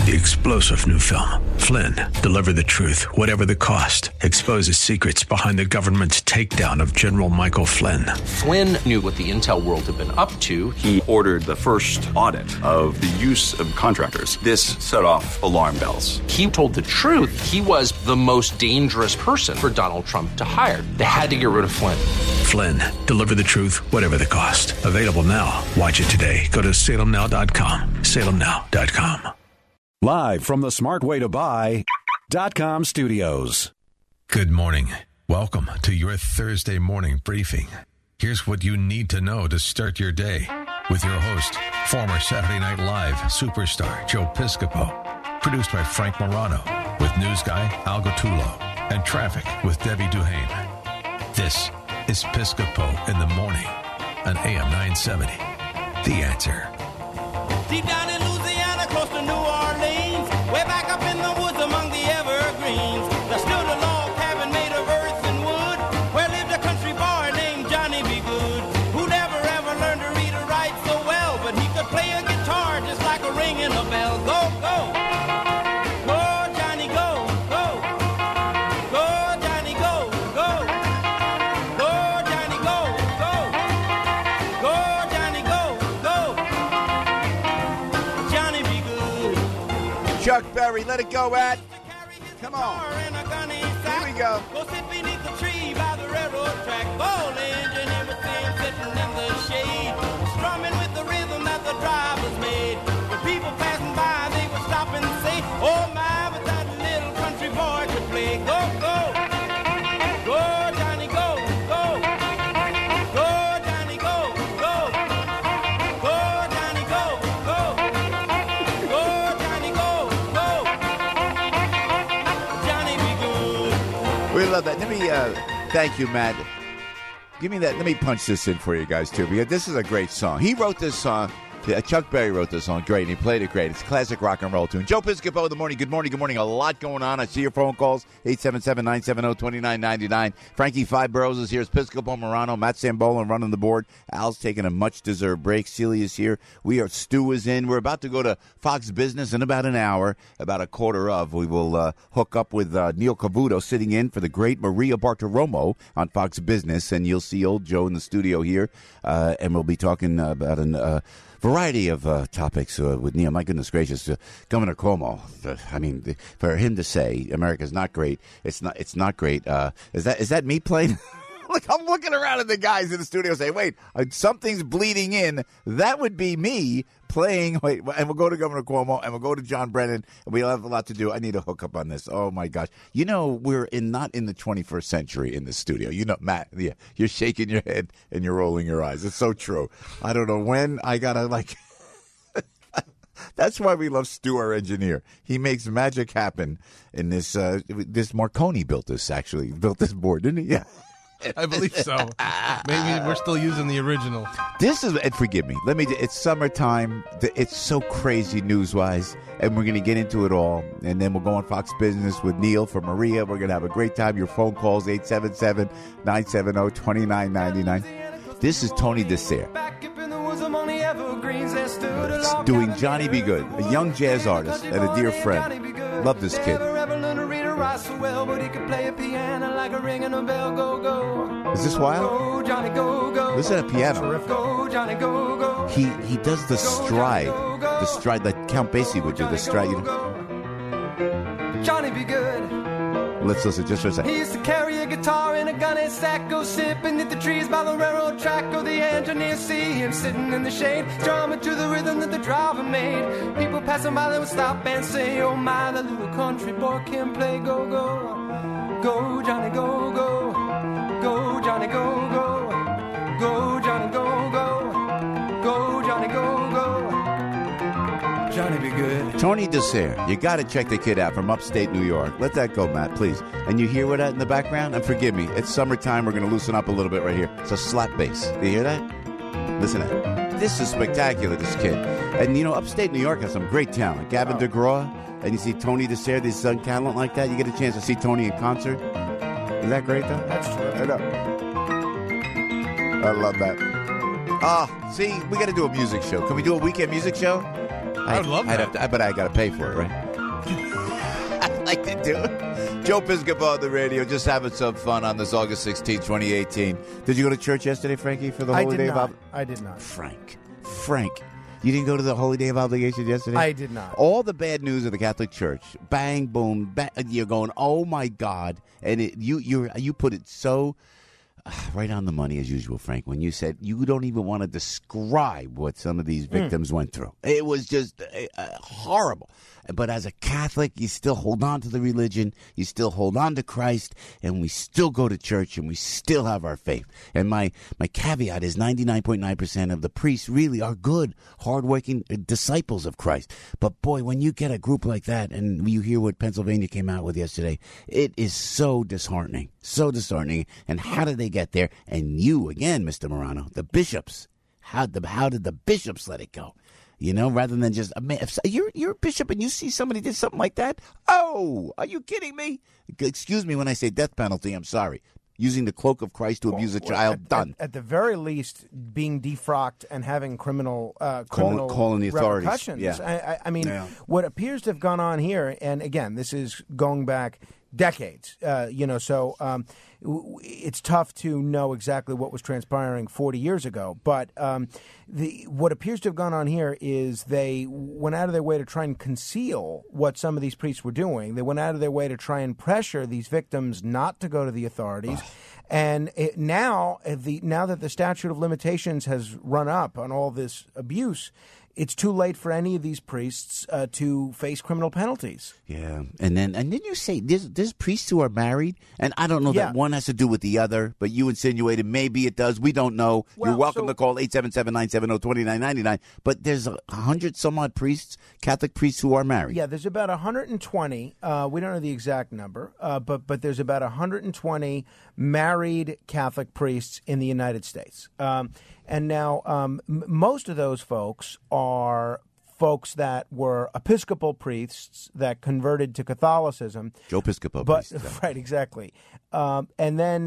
The explosive new film, Flynn, deliver the truth, whatever the cost, exposes secrets behind the government's takedown of General Michael Flynn. Flynn knew what the intel world had been up to. He ordered the first audit of the use of contractors. This set off alarm bells. He told the truth. He was the most dangerous person for Donald Trump to hire. They had to get rid of Flynn. Flynn, deliver the truth, whatever the cost. Available now. Watch it today. Go to salemnow.com. salemnow.com. Live from the smartwaytobuy.com studios. Good morning. Welcome to your Thursday morning briefing. Here's what you need to know to start your day with your host, former Saturday Night Live superstar Joe Piscopo. Produced by Frank Morano with news guy Al Gattullo and traffic with Debbie Duhane. This is Piscopo in the morning on AM 970. The Answer. Deep down in Louisiana, close to New Orleans, way back up in the woods among the evergreens, there stood a log cabin made of earth and wood, where lived a country boy named Johnny B. Good, who never ever learned to read or write so well, but he could play a guitar just like a ringing a bell. Go, go! Go, Johnny, go, go! Go, Johnny, go, go! Go, Johnny, go, go! Go, Johnny, go, go! Johnny be good. Chuck Berry, let it go, Ed. Come on. Here we go. Go sit beneath the tree by the railroad track. Gold engine, everything sitting in the shade. Strumming with the rhythm that the drivers made. The people passing by, they would stop and say, oh my, but that little country boy could play. Go, go. Go, Johnny, go, go. Go, Johnny, go, go. Go, Johnny, go, go. Go, Johnny, go, go. Johnny be good. We love that. Let me thank you, Matt. Give me that. Let me punch this in for you guys, too, because this is a great song. He wrote this song. Chuck Berry wrote this song. Great, and he played it great. It's a classic rock and roll tune. Joe Piscopo in the morning. Good morning, good morning. A lot going on. I see your phone calls. 877-970-2999. Frankie Five Boroughs is here. It's Piscopo Morano. Matt Sambola running the board. Al's taking a much-deserved break. Celia's here. Stu is in. We're about to go to Fox Business in about an hour, about a quarter of. We will hook up with Neil Cavuto sitting in for the great Maria Bartiromo on Fox Business, and you'll see old Joe in the studio here, and we'll be talking about an variety of topics with Neil. My goodness gracious, Governor Cuomo. I mean, for him to say America's not great, it's not great. Is that me playing? Look, I'm looking around at the guys in the studio saying, wait, something's bleeding in. That would be me playing. Wait, and we'll go to Governor Cuomo, and we'll go to John Brennan, and we'll have a lot to do. I need to hook up on this. Oh, my gosh. You know, we're not in the 21st century in the studio. You know, Matt, yeah, you're shaking your head, and you're rolling your eyes. It's so true. I don't know when I got to, like... That's why we love Stu, our engineer. He makes magic happen in this. This Marconi built this board, didn't he? Yeah. I believe so. Maybe we're still using the original. This is, and forgive me, it's summertime. It's so crazy news-wise, and we're going to get into it all. And then we'll go on Fox Business with Neil for Maria. We're going to have a great time. Your phone calls, 877-970-2999. This is Tony Dessert doing Johnny Be Good, a young jazz artist and a dear friend. Love this kid. Is this wild? Listen to piano. He does the stride like Count Basie would do. The stride. You know? Johnny Be Good. Let's listen just for a second. He used to carry a guitar in a gunny sack, go sit beneath the trees by the railroad track, go the engineer see him sitting in the shade, strumming to the rhythm that the driver made. People passing by, they would stop and say, oh my, the little country boy can play. Go, go, go, Johnny, go, go, go, Johnny, go, go, go, Johnny, go, go, go, Johnny, go, go. Johnny Be Good. Tony Dessert. You got to check the kid out from upstate New York. Let that go, Matt, please. And you hear that in the background? And forgive me, it's summertime. We're going to loosen up a little bit right here. It's a slap bass. Do you hear that? Listen to that. This is spectacular, this kid. And, you know, upstate New York has some great talent. Gavin DeGraw, and you see Tony Dessert, this young talent like that. You get a chance to see Tony in concert. Isn't that great, though? That's true. I know. I love that. Oh, see, we got to do a music show. Can we do a weekend music show? I would love that. But I got to pay for it, right? I'd like to do it. Joe Piscopo on the radio, just having some fun on this August 16, 2018. Did you go to church yesterday, Frankie, for the Holy Day of Obligation? I did not. Frank, you didn't go to the Holy Day of Obligation yesterday? I did not. All the bad news of the Catholic Church, bang, boom, bang, you're going, oh my God, and you put it so right on the money as usual, Frank, when you said you don't even want to describe what some of these victims went through. It was just horrible. But as a Catholic, you still hold on to the religion, you still hold on to Christ, and we still go to church, and we still have our faith. And my caveat is 99.9% of the priests really are good, hardworking disciples of Christ. But boy, when you get a group like that, and you hear what Pennsylvania came out with yesterday, it is so disheartening. So disheartening. And how did they get there? And you, again, Mr. Morano, the bishops, how did the bishops let it go? You know, rather than just, if you're a bishop and you see somebody did something like that, oh, are you kidding me? Excuse me when I say death penalty, I'm sorry. Using the cloak of Christ to abuse a child, done. At the very least, being defrocked and having criminal calling the authorities. Repercussions. Yeah. I mean, what appears to have gone on here, and again, this is going back decades, so it's tough to know exactly what was transpiring 40 years ago. But what appears to have gone on here is they went out of their way to try and conceal what some of these priests were doing. They went out of their way to try and pressure these victims not to go to the authorities. And now that the statute of limitations has run up on all this abuse, it's too late for any of these priests to face criminal penalties. Yeah, and then you say there's priests who are married, and I don't know that one has to do with the other, but you insinuated maybe it does. We don't know. Well, you're welcome to call 877-970-2999. But there's 100 some odd priests, Catholic priests, who are married. Yeah, there's about 120. We don't know the exact number, but there's about 120 married Catholic priests in the United States. And now most of those folks are folks that were Episcopal priests that converted to Catholicism. Joe Piscopo. Right, exactly. And then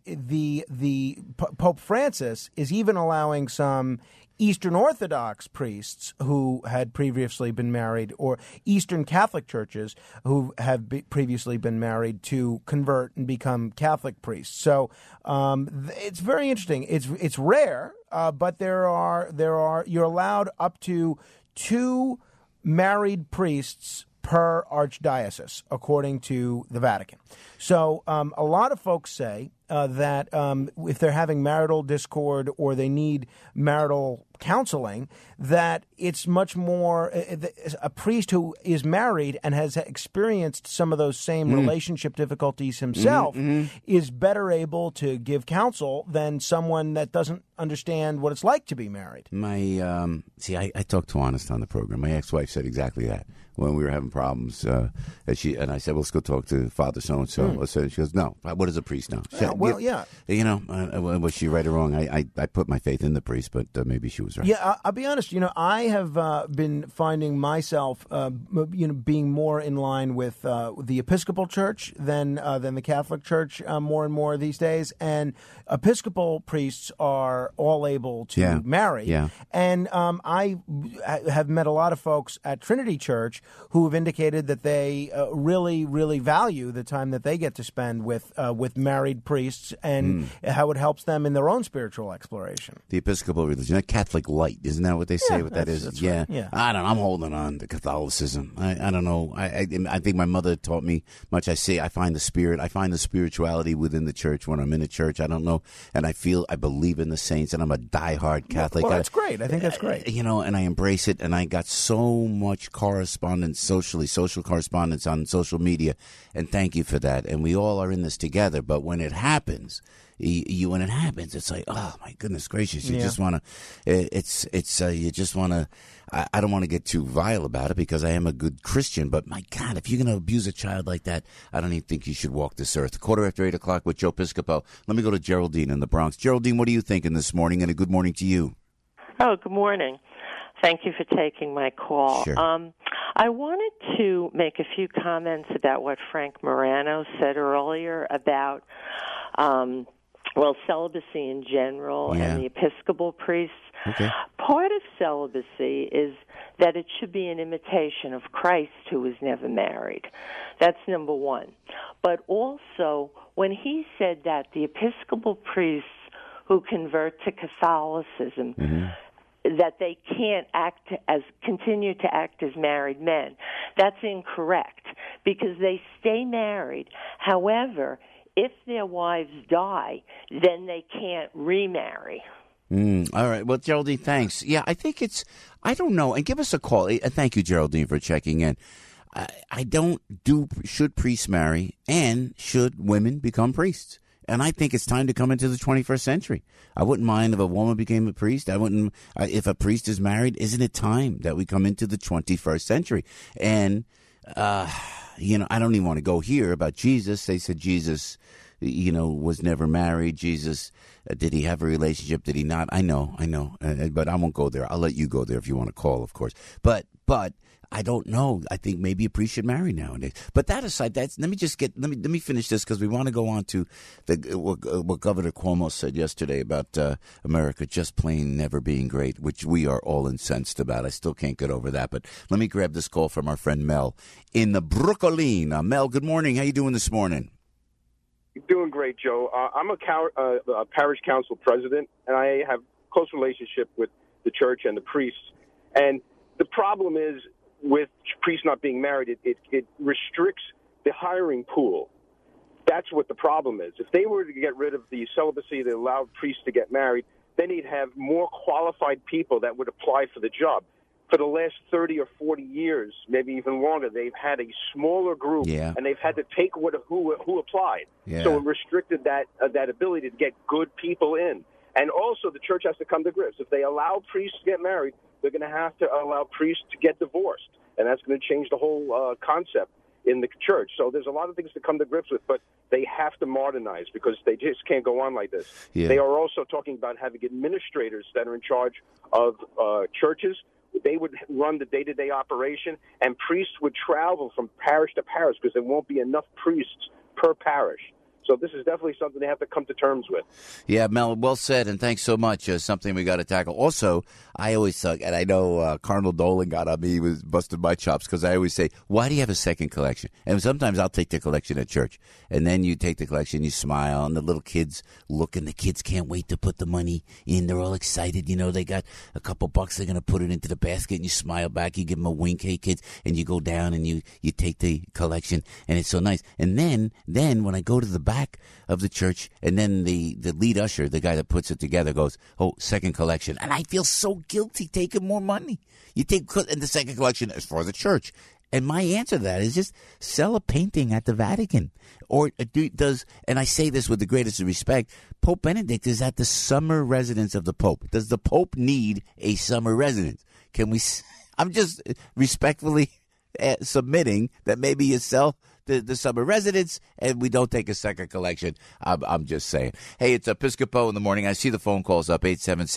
the Pope Francis is even allowing some Eastern Orthodox priests who had previously been married, or Eastern Catholic churches who have previously been married, to convert and become Catholic priests. So it's very interesting. It's rare, but there are you're allowed up to 2 married priests per archdiocese, according to the Vatican. So a lot of folks say that if they're having marital discord or they need marital counseling, that it's much more a priest who is married and has experienced some of those same relationship difficulties himself is better able to give counsel than someone that doesn't understand what it's like to be married. I talked to Honest on the program. My ex-wife said exactly that when we were having problems. And I said, well, let's go talk to Father so-and-so. She goes, no, what does a priest know? You know, was she right or wrong? I put my faith in the priest, but maybe she was right. Yeah, I'll be honest. You know, I have been finding myself, being more in line with the Episcopal Church than the Catholic Church more and more these days. And Episcopal priests are all able to marry. Yeah. And I have met a lot of folks at Trinity Church who have indicated that they really, really value the time that they get to spend with married priests and how it helps them in their own spiritual exploration. The Episcopal religion, that Catholic light, isn't that what they say? What that is? That's yeah. Right. Yeah. I don't know. I'm holding on to Catholicism. I don't know. I think my mother taught me much. I find the spirit. I find the spirituality within the church when I'm in a church. I don't know. And I believe in the saints, and I'm a diehard Catholic. Well, that's great. I think that's great. And I embrace it, and I got so much correspondence social correspondence on social media, and thank you for that. And we all are in this together. But when it happens, it's like, oh my goodness gracious! You just want to. You just want to. I don't want to get too vile about it because I am a good Christian. But my God, if you're going to abuse a child like that, I don't even think you should walk this earth. 8:15 with Joe Piscopo. Let me go to Geraldine in the Bronx. Geraldine, what are you thinking this morning? And a good morning to you. Oh, good morning. Thank you for taking my call. Sure. I wanted to make a few comments about what Frank Morano said earlier about, celibacy in general and the Episcopal priests. Okay. Part of celibacy is that it should be an imitation of Christ, who was never married. That's number one. But also, when he said that the Episcopal priests who convert to Catholicism, that they can't continue to act as married men, that's incorrect, because they stay married. However, if their wives die, then they can't remarry. All right. Well, Geraldine, thanks. Yeah, I think I don't know. And give us a call. Thank you, Geraldine, for checking in. Should priests marry, and should women become priests? And I think it's time to come into the 21st century. I wouldn't mind if a woman became a priest. If a priest is married, isn't it time that we come into the 21st century? And, I don't even want to go here about Jesus. They said Jesus, was never married. Jesus, did he have a relationship? Did he not? I know. But I won't go there. I'll let you go there if you want to call, of course. But I don't know. I think maybe a priest should marry nowadays. But that aside, let me finish this, because we want to go on to what Governor Cuomo said yesterday about America just plain never being great, which we are all incensed about. I still can't get over that. But let me grab this call from our friend Mel in the Brooklyn. Mel, good morning. How you doing this morning? Doing great, Joe. I'm a parish council president, and I have close relationship with the church and the priests. And the problem is, with priests not being married, it restricts the hiring pool. That's what the problem is. If they were to get rid of the celibacy that allowed priests to get married, then you'd have more qualified people that would apply for the job. For the last 30 or 40 years, maybe even longer, they've had a smaller group, and they've had to take who applied. Yeah. So it restricted that ability to get good people in. And also, the church has to come to grips. If they allow priests to get married, they're going to have to allow priests to get divorced, and that's going to change the whole concept in the church. So there's a lot of things to come to grips with, but they have to modernize, because they just can't go on like this. Yeah. They are also talking about having administrators that are in charge of churches. They would run the day-to-day operation, and priests would travel from parish to parish, because there won't be enough priests per parish. So this is definitely something they have to come to terms with. Yeah, Mel, well said, and thanks so much. Something we got to tackle. Also, I always thought, and I know Cardinal Dolan got on me, he was busted my chops, because I always say, why do you have a second collection? And sometimes I'll take the collection at church, and then you take the collection, you smile, and the little kids look, and the kids can't wait to put the money in. They're all excited. They got a couple bucks, they're going to put it into the basket, and you smile back, you give them a wink, hey, kids, and you go down, and you take the collection, and it's so nice. And then when I go to the back of the church, and then the lead usher, the guy that puts it together, goes, oh, second collection. And I feel so guilty taking more money. You take, and the second collection is for the church. And my answer to that is just sell a painting at the Vatican. Or and I say this with the greatest respect, Pope Benedict is at the summer residence of the Pope. Does the Pope need a summer residence? I'm just respectfully submitting that maybe you sell the summer residence, and we don't take a second collection. I'm just saying. Hey, it's Episcopo in the morning. I see the phone calls up,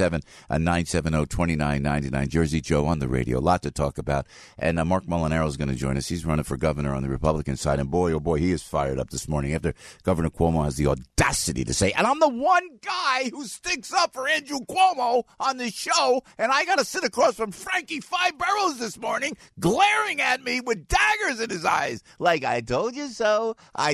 877-970-2999. Jersey Joe on the radio. A lot to talk about. And Mark Molinaro is going to join us. He's running for governor on the Republican side. And boy, oh boy, he is fired up this morning after Governor Cuomo has the audacity to say, and I'm the one guy who sticks up for Andrew Cuomo on this show, and I got to sit across from Frankie Five Boroughs this morning, glaring at me with daggers in his eyes, like, I told you so,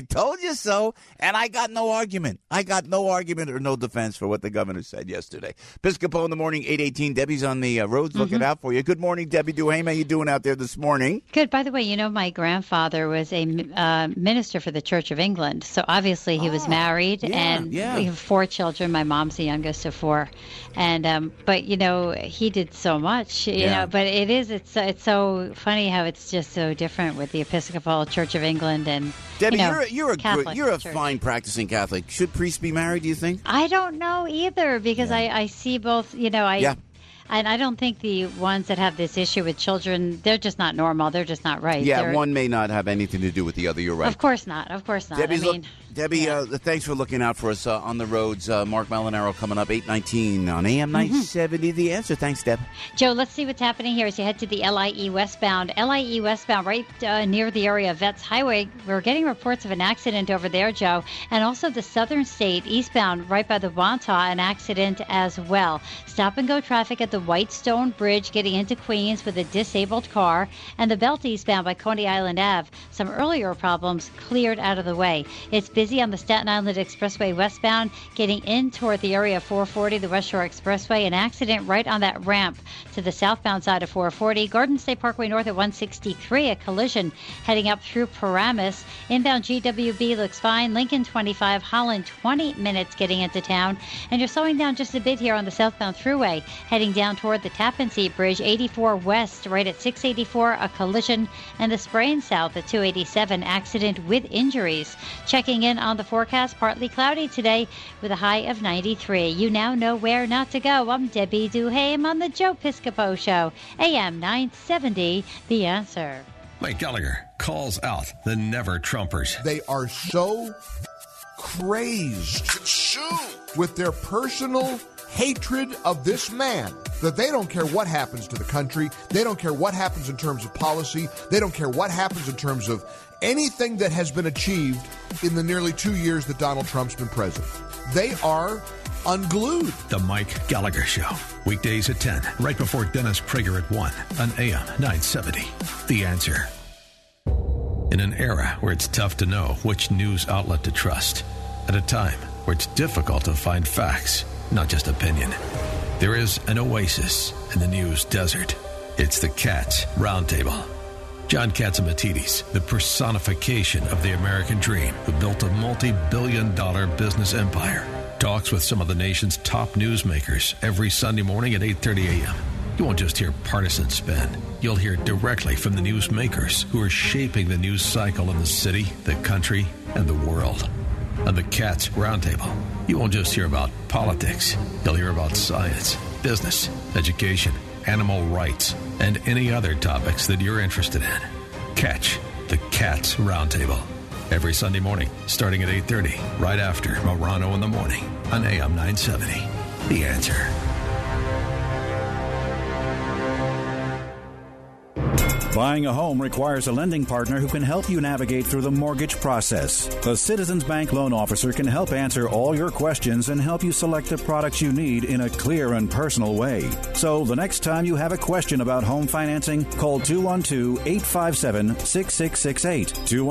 and I got no argument. Or no defense for what the governor said yesterday. Episcopo in the morning, 8:18. Debbie's on the roads looking out for you. Good morning, Debbie Duhame. How you doing out there this morning? Good. By the way, my grandfather was a minister for the Church of England, so obviously he was married, and we have 4 children. My mom's the youngest of 4, and but he did so much, But it's so funny how it's just so different with the Episcopal Church of England. And Debbie, you're a church. fine practicing Catholic. Should priests be married, do you think? I don't know either, because I see both. And I don't think the ones that have this issue with children, they're just not normal. They're just not right. Yeah, one may not have anything to do with the other. You're right. Of course not. Debbie, thanks for looking out for us on the roads. Mark Molinaro coming up 8:19 on AM 970. The Answer. Thanks, Deb. Joe, let's see what's happening here as you head to the LIE westbound. LIE westbound, right near the area of Vets Highway. We're getting reports of an accident over there, Joe. And also the Southern State eastbound, right by the Wantagh, an accident as well. Stop-and-go traffic at the Whitestone Bridge getting into Queens with a disabled car. And the Belt eastbound by Coney Island Ave. Some earlier problems cleared out of the way. It's busy on the Staten Island Expressway westbound, getting in toward the area of 440, the West Shore Expressway. An accident right on that ramp to the southbound side of 440. Garden State Parkway north at 163, a collision heading up through Paramus. Inbound GWB looks fine. Lincoln 25, Holland 20 minutes getting into town. And you're slowing down just a bit here on the southbound thruway, heading down toward the Tappan Zee Bridge. 84 west right at 684, a collision. And the Sprain south at 287, accident with injuries. Checking in on the forecast, partly cloudy today with a high of 93. You now know where not to go. I'm Debbie Duhame on the Joe Piscopo Show, AM 970, The Answer. Mike Gallagher calls out the never-Trumpers. They are so crazed, consumed with their personal hatred of this man that they don't care what happens to the country. They don't care what happens in terms of policy. They don't care what happens in terms of anything that has been achieved in the nearly 2 years that Donald Trump's been president. They are unglued. The Mike Gallagher Show. Weekdays at 10, right before Dennis Prager at 1 on AM 970. The Answer. In an era where it's tough to know which news outlet to trust, at a time where it's difficult to find facts, not just opinion, there is an oasis in the news desert. It's the Cats Roundtable. John Catsimatidis, the personification of the American dream, who built a multi-billion-dollar business empire, talks with some of the nation's top newsmakers every Sunday morning at 8:30 a.m. You won't just hear partisan spin. You'll hear directly from the newsmakers who are shaping the news cycle in the city, the country, and the world. On the Cats Roundtable, you won't just hear about politics. You'll hear about science, business, education, animal rights, and any other topics that you're interested in. Catch the Cats Roundtable every Sunday morning, starting at 8:30, right after Morano in the Morning on AM 970. The Answer. Buying a home requires a lending partner who can help you navigate through the mortgage process. The Citizens Bank loan officer can help answer all your questions and help you select the products you need in a clear and personal way. So the next time you have a question about home financing, call 212-857-6668.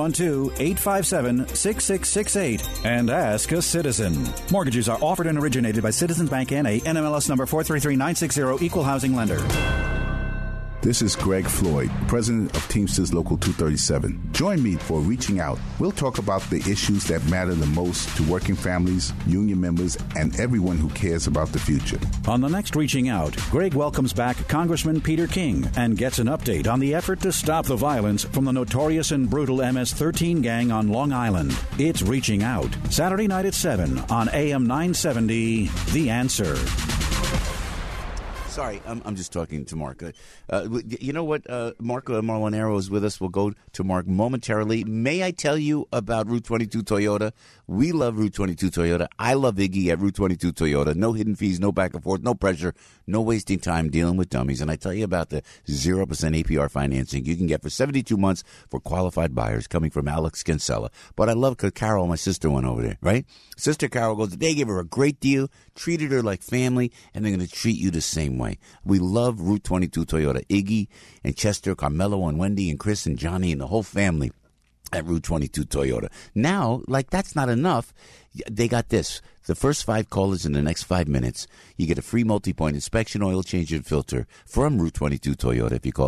212-857-6668 and ask a citizen. Mortgages are offered and originated by Citizens Bank N.A., NMLS number 433960, Equal Housing Lender. This is Greg Floyd, president of Teamsters Local 237. Join me for Reaching Out. We'll talk about the issues that matter the most to working families, union members, and everyone who cares about the future. On the next Reaching Out, Greg welcomes back Congressman Peter King and gets an update on the effort to stop the violence from the notorious and brutal MS-13 gang on Long Island. It's Reaching Out, Saturday night at 7 on AM 970, The Answer. Sorry, I'm just talking to Mark. You know what? Mark Molinaro is with us. We'll go to Mark momentarily. May I tell you about Route 22 Toyota? We love Route 22 Toyota. I love Iggy at Route 22 Toyota. No hidden fees, no back and forth, no pressure, no wasting time dealing with dummies. And I tell you about the 0% APR financing you can get for 72 months for qualified buyers coming from Alex Kinsella. But I love because Carol, my sister, went over there, right? Sister Carol goes, they gave her a great deal, treated her like family, and they're going to treat you the same way. We love Route 22 Toyota. Iggy and Chester, Carmelo and Wendy and Chris and Johnny and the whole family at Route 22 Toyota. Now, like that's not enough. They got this. The first 5 callers in the next 5 minutes, you get a free multi-point inspection, oil change, and filter from Route 22 Toyota. If you call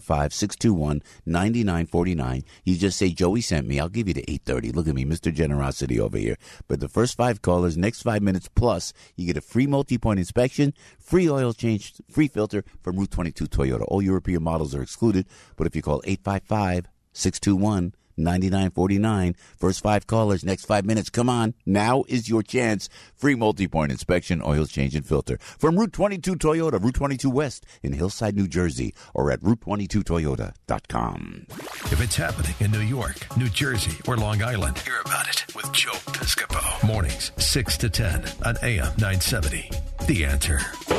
855-621-9949, you just say, Joey sent me. I'll give you the 830. Look at me, Mr. Generosity over here. But the first 5 callers, next 5 minutes plus, you get a free multi-point inspection, free oil change, free filter from Route 22 Toyota. All European models are excluded. But if you call 855-621-9949, $99.49. First 5 callers, next 5 minutes. Come on. Now is your chance. Free multi-point inspection, oil change, and filter. From Route 22 Toyota, Route 22 West in Hillside, New Jersey, or at Route22Toyota.com. If it's happening in New York, New Jersey, or Long Island, hear about it with Joe Piscopo. Mornings, 6 to 10 on AM 970. The Answer.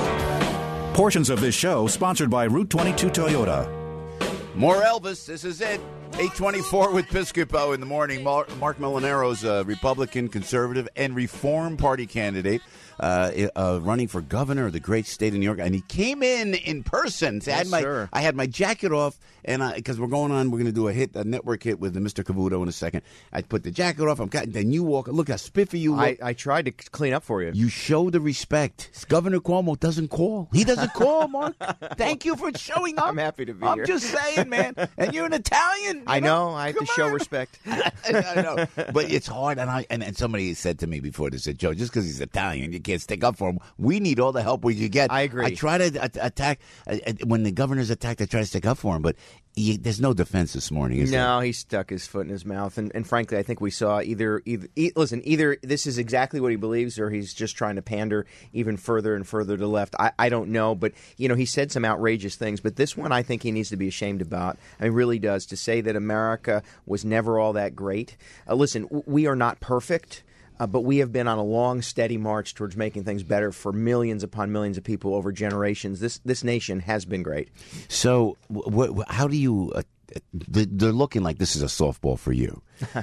Portions of this show sponsored by Route 22 Toyota. More Elvis. This is it. 824 with Piscopo in the morning. Mark Molinari's a Republican, conservative, and Reform Party candidate running for governor of the great state of New York. And he came in person. So I had my jacket off, and because we're going to do a network hit with Mr. Cavuto in a second. I put the jacket off. Then you walk. Look how spiffy you look. I tried to clean up for you. You show the respect. Governor Cuomo doesn't call. He doesn't call, Mark. Thank you for showing up. I'm happy to be here. I'm just saying, man. And you're an Italian. I know. I have to show respect. I know. But it's hard. And somebody said to me before, they said, Joe, just because he's Italian, you can't stick up for him. We need all the help we can get. I agree. I try to attack. When the governor's attacked, I try to stick up for him. But there's no defense this morning, is there? No, he stuck his foot in his mouth. And frankly, I think we saw either this is exactly what he believes, or he's just trying to pander even further and further to the left. I don't know. But, he said some outrageous things. But this one I think he needs to be ashamed about. I mean, really does. To say that America was never all that great. Listen, we are not perfect. But we have been on a long, steady march towards making things better for millions upon millions of people over generations. This nation has been great. So how do you they're looking like this is a softball for you.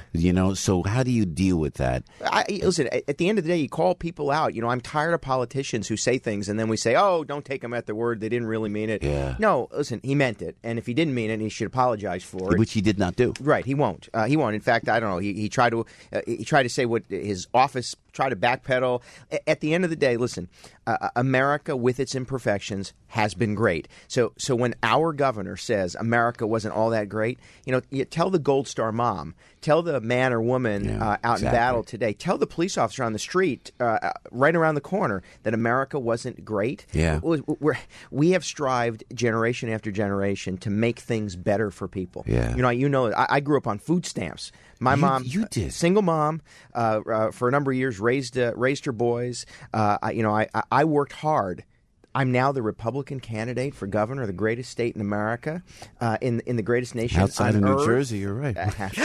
So how do you deal with that? Listen, at the end of the day, you call people out. I'm tired of politicians who say things and then we say, oh, don't take them at their word. They didn't really mean it. Yeah. No, listen, he meant it. And if he didn't mean it, he should apologize for it. Which he did not do. Right. He won't. He won't. In fact, I don't know. He tried to say what his office tried to backpedal. At the end of the day, listen, America with its imperfections has been great. So when our governor says America wasn't all that great, you tell the Gold Star mom, tell the man or woman out in battle today, tell the police officer on the street right around the corner that America wasn't great. Yeah. We have strived generation after generation to make things better for people. Yeah. I grew up on food stamps. My mom, you did. Single mom, for a number of years, raised her boys. I worked hard. I'm now the Republican candidate for governor of the greatest state in America, in the greatest nation outside on of earth. New Jersey. You're right.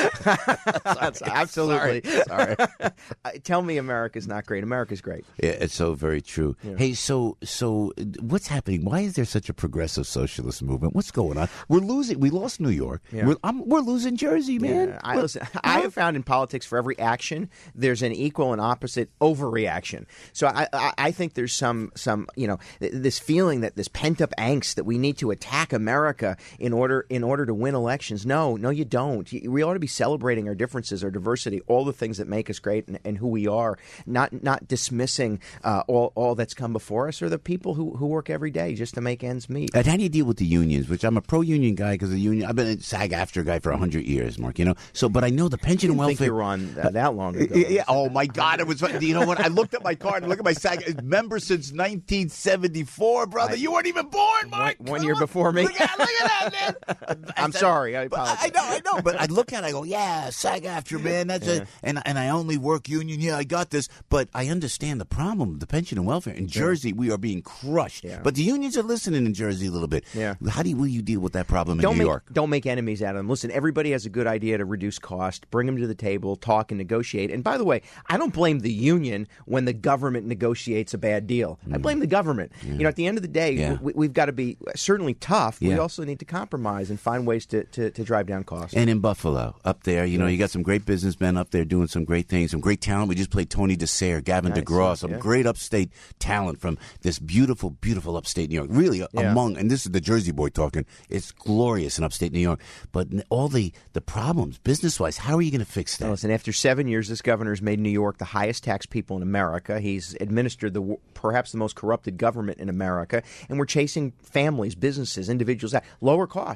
Absolutely. Sorry. Tell me America's not great. America's great. Yeah, it's so very true. Yeah. Hey, so what's happening? Why is there such a progressive socialist movement? What's going on? We're losing. We lost New York. Yeah. We're losing Jersey, man. Yeah. I have found in politics for every action there's an equal and opposite overreaction. So I think there's some this feeling that this pent-up angst that we need to attack America in order to win elections. No, you don't. We ought to be celebrating our differences, our diversity, all the things that make us great and who we are, not dismissing all that's come before us or the people who work every day just to make ends meet. And how do you deal with the unions, which I'm a pro-union guy because the union, I've been a SAG-AFTRA guy for 100 years, Mark, but I know the pension and welfare. I think you were on that long ago. Yeah. Oh, my God. It was, you know what? I looked at my card and look at my SAG, member since 1974. Brother, you weren't even born, Mark. One year before me. Look at that, man. I'm sorry. I apologize. I know. But I look at it, I go, yeah, SAG-AFTRA, man. That's it. And I only work union. Yeah, I got this. But I understand the problem, the pension and welfare. In Jersey, we are being crushed. Yeah. But the unions are listening in Jersey a little bit. Yeah. Will you deal with that problem in New York? Don't make enemies out of them. Listen, everybody has a good idea to reduce cost. Bring them to the table, talk and negotiate. And by the way, I don't blame the union when the government negotiates a bad deal. I blame the government. Yeah. At the end of the day, we've got to be certainly tough. We also need to compromise and find ways to drive down costs. And in Buffalo, up there, you got some great businessmen up there doing some great things, some great talent. We just played Tony DeSere, Gavin DeGraw, some great upstate talent from this beautiful, beautiful upstate New York. Really and this is the Jersey boy talking, it's glorious in upstate New York. But all the problems, business-wise, how are you going to fix that? Listen, after 7 years, this governor's made New York the highest tax people in America. He's administered perhaps the most corrupted government in America. And we're chasing families, businesses, individuals at lower cost.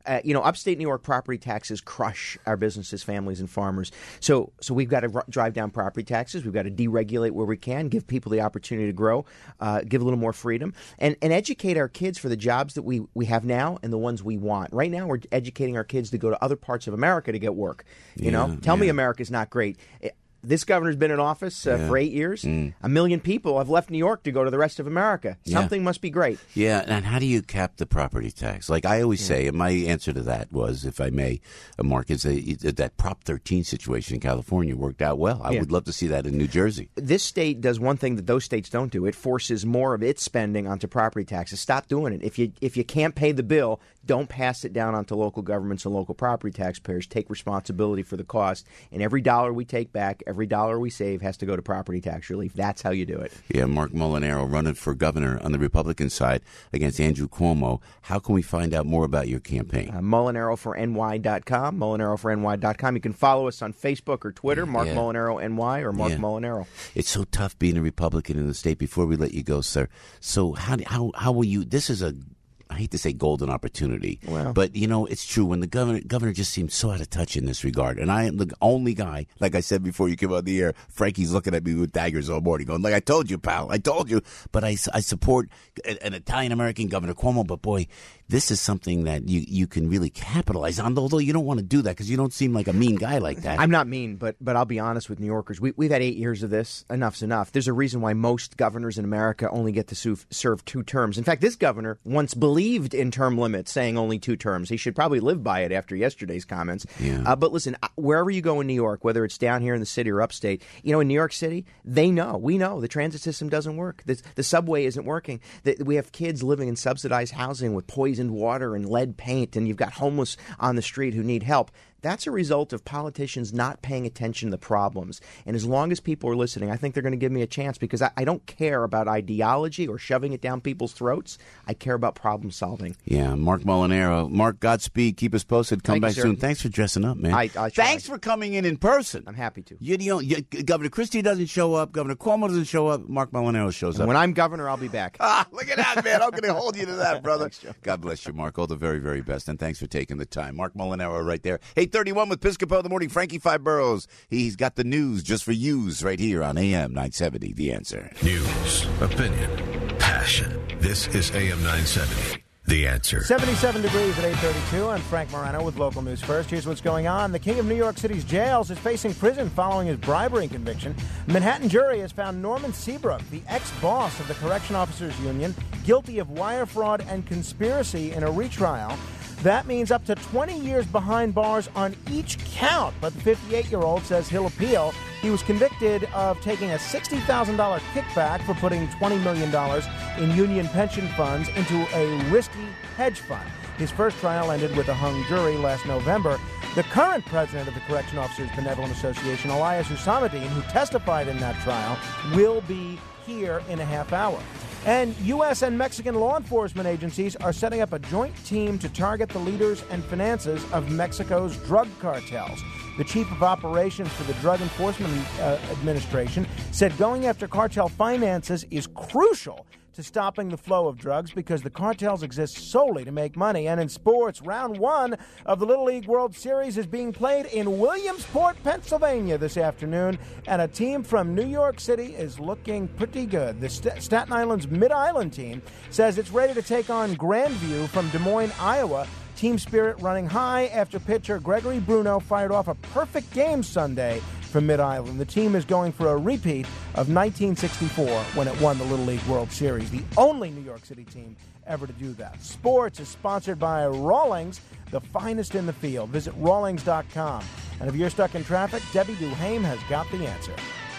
Upstate New York property taxes crush our businesses, families, and farmers. So we've got to drive down property taxes. We've got to deregulate where we can, give people the opportunity to grow, give a little more freedom, and educate our kids for the jobs that we have now and the ones we want. Right now, we're educating our kids to go to other parts of America to get work. Tell me America's not great. This governor's been in office for 8 years. 1 million people have left New York to go to the rest of America. Something must be great. Yeah, and how do you cap the property tax? Like I always say, and my answer to that was, if I may, Mark, is that Prop 13 situation in California worked out well. I would love to see that in New Jersey. This state does one thing that those states don't do. It forces more of its spending onto property taxes. Stop doing it. If you can't pay the bill, don't pass it down onto local governments and local property taxpayers. Take responsibility for the cost. And every dollar we take back, every dollar we save has to go to property tax relief. That's how you do it. Yeah, Mark Molinaro running for governor on the Republican side against Andrew Cuomo. How can we find out more about your campaign? MolinaroForNY.com, MolinaroForNY.com. You can follow us on Facebook or Twitter, Mark Molinaro NY or Mark Molinaro. It's so tough being a Republican in the state. Before we let you go, sir, so how will you, this is I hate to say golden opportunity, but it's true. When the governor just seems so out of touch in this regard, and I am the only guy, like I said before you came on the air, Frankie's looking at me with daggers all morning, going like, "I told you, pal, I told you." But I support an Italian American Governor Cuomo. But boy, this is something that you can really capitalize on. Although you don't want to do that because you don't seem like a mean guy like that. I'm not mean, but I'll be honest with New Yorkers. We've had 8 years of this. Enough's enough. There's a reason why most governors in America only get to serve 2 terms. In fact, this governor once believed in term limits, saying only 2 terms. He should probably live by it after yesterday's comments. But listen, wherever you go in New York, whether it's down here in the city or upstate, in New York City, we know the transit system doesn't work. The subway isn't working. We have kids living in subsidized housing with poisoned water and lead paint, and you've got homeless on the street who need help. That's a result of politicians not paying attention to the problems. And as long as people are listening, I think they're going to give me a chance because I don't care about ideology or shoving it down people's throats. I care about problem solving. Yeah, Mark Molinaro. Mark, Godspeed. Keep us posted. Come back soon. Thanks for dressing up, man. Thanks for coming in person. I'm happy to. Governor Christie doesn't show up. Governor Cuomo doesn't show up. Mark Molinaro shows up. When I'm governor, I'll be back. Look at that, man. I'm going to hold you to that, brother. Thanks, God bless you, Mark. All the very, very best. And thanks for taking the time. Mark Molinaro right there. 8:31 with Piscopo in the morning. Frankie Five Boroughs. He's got the news just for yous right here on AM 970. The Answer. News, opinion, passion. This is AM 970. The Answer. 77 degrees at 8:32. I'm Frank Morano with local news first. Here's what's going on. The king of New York City's jails is facing prison following his bribery conviction. A Manhattan jury has found Norman Seabrook, the ex-boss of the Correction Officers Union, guilty of wire fraud and conspiracy in a retrial. That means up to 20 years behind bars on each count. But the 58-year-old says he'll appeal. He was convicted of taking a $60,000 kickback for putting $20 million in union pension funds into a risky hedge fund. His first trial ended with a hung jury last November. The current president of the Correction Officers Benevolent Association, Elias Hussamuddin, who testified in that trial, will be here in a half hour. And U.S. and Mexican law enforcement agencies are setting up a joint team to target the leaders and finances of Mexico's drug cartels. The chief of operations for the Drug Enforcement Administration said going after cartel finances is crucial to stopping the flow of drugs because the cartels exist solely to make money. And in sports, round 1 of the Little League World Series is being played in Williamsport, Pennsylvania this afternoon, and a team from New York City is looking pretty good. The Staten Island's Mid-Island team says it's ready to take on Grandview from Des Moines, Iowa. Team spirit running high after pitcher Gregory Bruno fired off a perfect game Sunday for Mid-Island. The team is going for a repeat of 1964 when it won the Little League World Series, the only New York City team ever to do that. Sports is sponsored by Rawlings, the finest in the field. Visit Rawlings.com. And if you're stuck in traffic, Debbie Duhame has got the answer.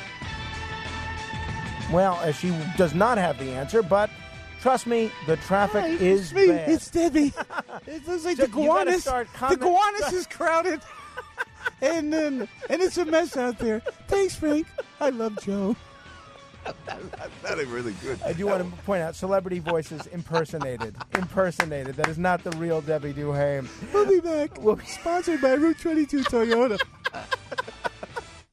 Well, she does not have the ansser, but trust me, the traffic is bad. It's Debbie. It looks like the Gowanus. The Gowanus is crowded. And it's a mess out there. Thanks, Frank. I love Joe. That is really good. I do want to point out, celebrity voices impersonated. That is not the real Debbie Duhame. We'll be back. We'll be sponsored by Route 22 Toyota.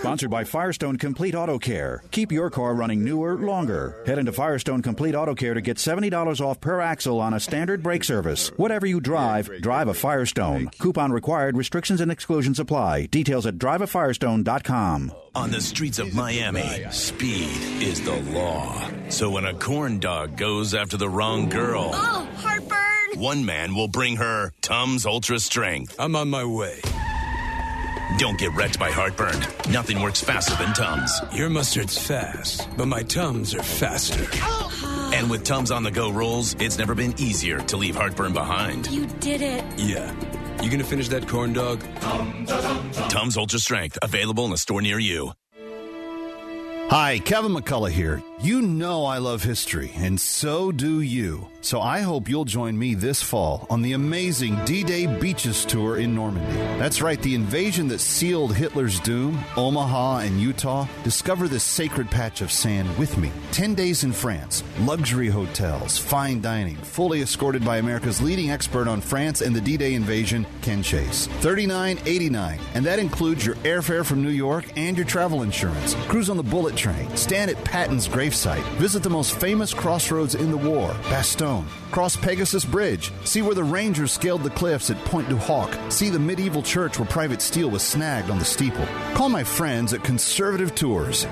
Sponsored by Firestone Complete Auto Care. Keep your car running newer, longer. Head into Firestone Complete Auto Care to get $70 off per axle on a standard brake service. Whatever you drive, drive a Firestone. Coupon required. Restrictions and exclusions apply. Details at driveafirestone.com. On the streets of Miami, speed is the law. So when a corn dog goes after the wrong girl... Oh, heartburn! One man will bring her Tums Ultra Strength. I'm on my way. Don't get wrecked by heartburn. Nothing works faster than Tums. Your mustard's fast, but my Tums are faster. And with Tums on-the-go rolls, it's never been easier to leave heartburn behind. You did it. Yeah. You gonna finish that corn dog? Tums Ultra Strength, available in a store near you. Hi, Kevin McCullough here. You know I love history, and so do you. So I hope you'll join me this fall on the amazing D-Day Beaches Tour in Normandy. That's right, the invasion that sealed Hitler's doom, Omaha and Utah. Discover this sacred patch of sand with me. 10 days in France, luxury hotels, fine dining, fully escorted by America's leading expert on France and the D-Day invasion, Ken Chase. $39.89, and that includes your airfare from New York and your travel insurance. Cruise on the bullet train, stand at Patton's gravesite, visit the most famous crossroads in the war, Bastogne, cross Pegasus Bridge, see where the Rangers scaled the cliffs at Pointe du Hoc, see the medieval church where Private Steele was snagged on the steeple. Call my friends at Conservative Tours,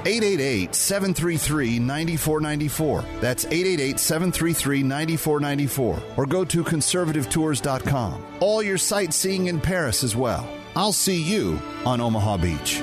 888-733-9494. That's 888-733-9494. Or go to conservativetours.com. All your sightseeing in Paris as well. I'll see you on Omaha Beach.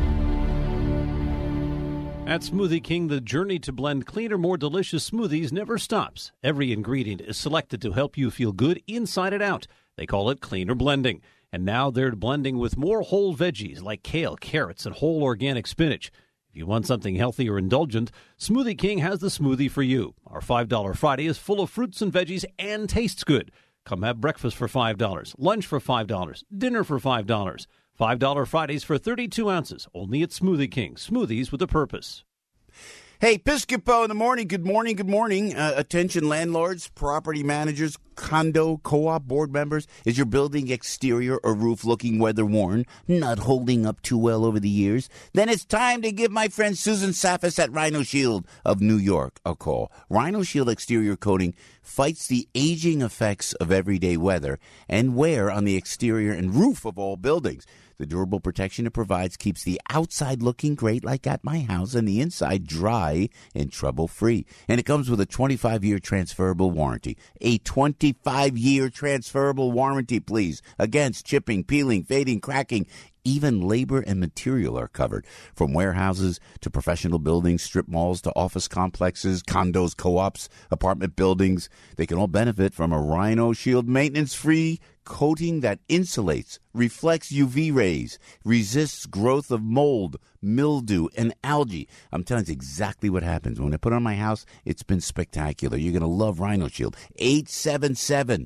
At Smoothie King, the journey to blend cleaner, more delicious smoothies never stops. Every ingredient is selected to help you feel good inside and out. They call it cleaner blending. And now they're blending with more whole veggies like kale, carrots, and whole organic spinach. If you want something healthy or indulgent, Smoothie King has the smoothie for you. Our $5 Friday is full of fruits and veggies and tastes good. Come have breakfast for $5, lunch for $5, dinner for $5. $5 Fridays for 32 ounces, only at Smoothie King. Smoothies with a purpose. Hey, Piscopo in the morning. Good morning, good morning. Attention landlords, property managers, condo, co-op board members. Is your building exterior or roof looking weather-worn, not holding up too well over the years? Then it's time to give my friend Susan Safis at Rhino Shield of New York a call. Rhino Shield exterior coating fights the aging effects of everyday weather and wear on the exterior and roof of all buildings. The durable protection it provides keeps the outside looking great like at my house and the inside dry and trouble-free. And it comes with a 25-year transferable warranty. A 25-year transferable warranty, please, against chipping, peeling, fading, cracking. Even labor and material are covered. From warehouses to professional buildings, strip malls to office complexes, condos, co-ops, apartment buildings, they can all benefit from a Rhino Shield maintenance-free coating that insulates, reflects UV rays, resists growth of mold, mildew, and algae. I'm telling you exactly what happens. When I put it on my house, it's been spectacular. You're going to love Rhino Shield. 877-744-6608.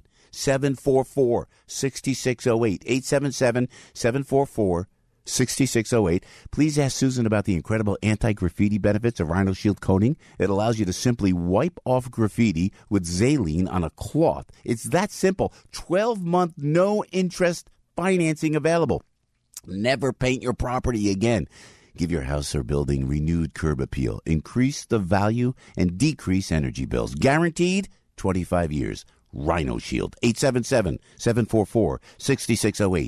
877-744-6608. Please ask Susan about the incredible anti-graffiti benefits of Rhino Shield coating. It allows you to simply wipe off graffiti with Xylene on a cloth. It's that simple. 12-month, no-interest financing available. Never paint your property again. Give your house or building renewed curb appeal. Increase the value and decrease energy bills. Guaranteed 25 years. Rhino Shield. 877-744-6608.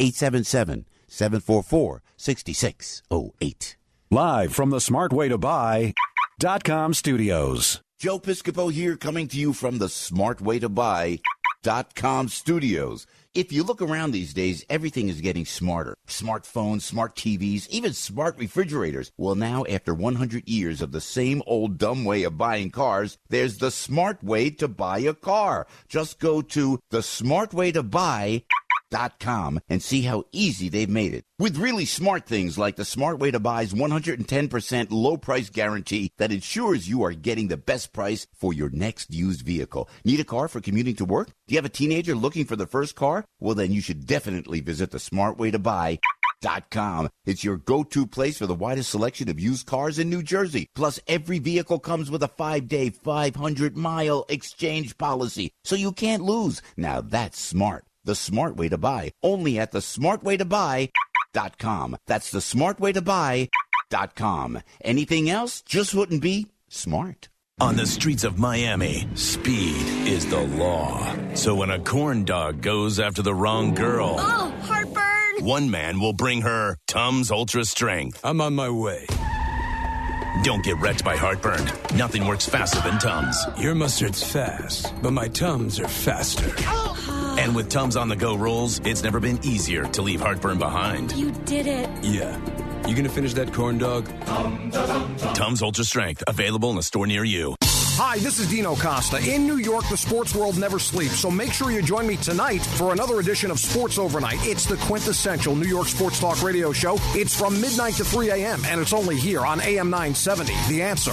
877-744-6608. Live from the smartwaytobuy.com studios. Joe Piscopo here, coming to you from the smartwaytobuy.com studios. If you look around these days, everything is getting smarter. Smartphones, smart TVs, even smart refrigerators. Well, now, after 100 years of the same old dumb way of buying cars, there's the smart way to buy a car. Just go to thesmartwaytobuy.com and see how easy they've made it. With really smart things like the Smart Way to Buy's 110% low price guarantee that ensures you are getting the best price for your next used vehicle. Need a car for commuting to work? Do you have a teenager looking for the first car? Well, then you should definitely visit the smartwaytobuy.com. It's your go-to place for the widest selection of used cars in New Jersey. Plus, every vehicle comes with a 5-day, 500-mile exchange policy, so you can't lose. Now, that's smart. The Smart Way to Buy. Only at the smartwaytobuy.com. buy.com. That's the smart way to buy.com. Anything else just wouldn't be smart. On the streets of Miami, speed is the law. So when a corn dog goes after the wrong girl, Oh, heartburn! one man will bring her Tums Ultra Strength. I'm on my way. Don't get wrecked by heartburn. Nothing works faster than Tums. Your mustard's fast, but my Tums are faster. And with Tums on-the-go rolls, it's never been easier to leave heartburn behind. You did it. Yeah. You gonna finish that corn dog? Tums Ultra Strength, available in a store near you. Hi, this is Dino Costa. In New York, the sports world never sleeps, so make sure you join me tonight for another edition of Sports Overnight. It's the quintessential New York sports talk radio show. It's from midnight to 3 a.m., and it's only here on AM 970, The Answer.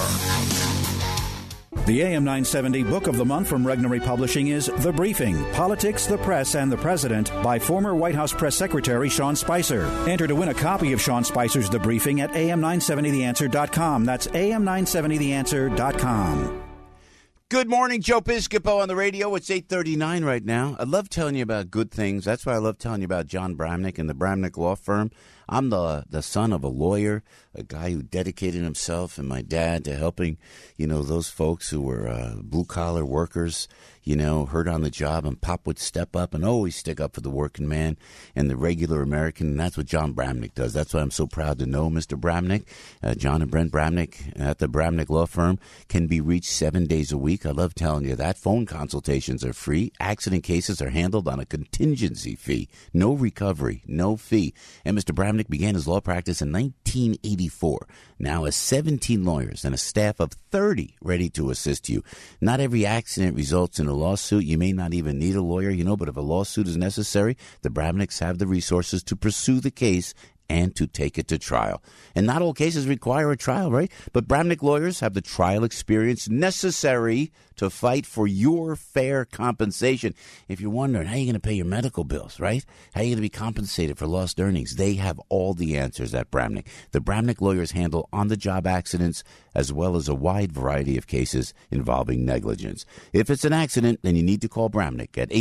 The AM 970 Book of the Month from Regnery Publishing is The Briefing, Politics, the Press, and the President by former White House Press Secretary Sean Spicer. Enter to win a copy of Sean Spicer's The Briefing at am970theanswer.com. That's am970theanswer.com. Good morning, Joe Piscopo on the radio. It's 8:39 right now. I love telling you about good things. That's why I love telling you about John Bramnick and the Bramnick Law Firm. I'm the son of a lawyer, a guy who dedicated himself and my dad to helping, those folks who were blue-collar workers, hurt on the job. And Pop would step up and always stick up for the working man and the regular American. And that's what John Bramnick does. That's why I'm so proud to know Mr. Bramnick. John and Brent Bramnick at the Bramnick Law Firm can be reached 7 days a week. I love telling you that. Phone consultations are free. Accident cases are handled on a contingency fee. No recovery, no fee. And Mr. Bramnick began his law practice in 1984. Now has 17 lawyers and a staff of 30 ready to assist you. Not every accident results in a lawsuit. You may not even need a lawyer, but if a lawsuit is necessary, the Bramnicks have the resources to pursue the case and to take it to trial. And not all cases require a trial, right? But Bramnick lawyers have the trial experience necessary to fight for your fair compensation. If you're wondering, how are you going to pay your medical bills, right? How are you going to be compensated for lost earnings? They have all the answers at Bramnick. The Bramnick lawyers handle on-the-job accidents as well as a wide variety of cases involving negligence. If it's an accident, then you need to call Bramnick at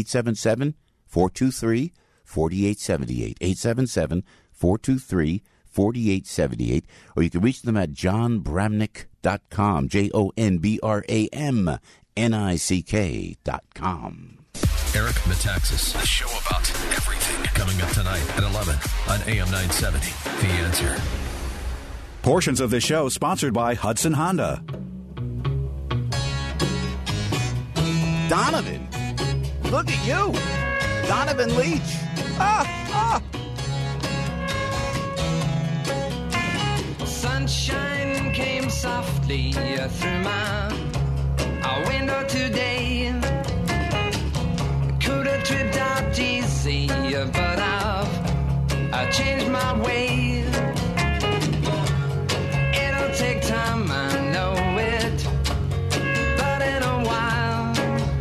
877-423-4878, 877-423-4878, or you can reach them at johnbramnick.com, JONBRAMNICK.com. Eric Metaxas, a show about everything, coming up tonight at 11 on AM 970. The Answer. Portions of this show sponsored by Hudson Honda. Donovan, look at you. Donovan Leach. Sunshine came softly through my window today. Could have tripped out easy, but I've changed my way. It'll take time, I know it, but in a while